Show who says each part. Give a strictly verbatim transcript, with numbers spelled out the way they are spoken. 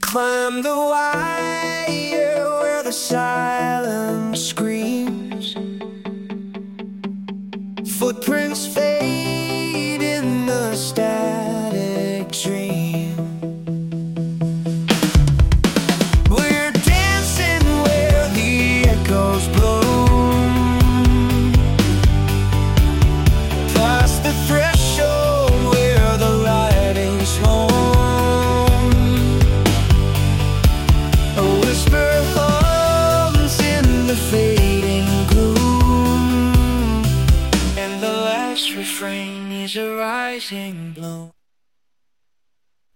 Speaker 1: Climb the wire where the silence screams. Footprints fade in the static dream. We're dancing where the echoes bloom, past the threshold where the light is home. A whisper hums in the fading gloom, and the last refrain is a rising bloom.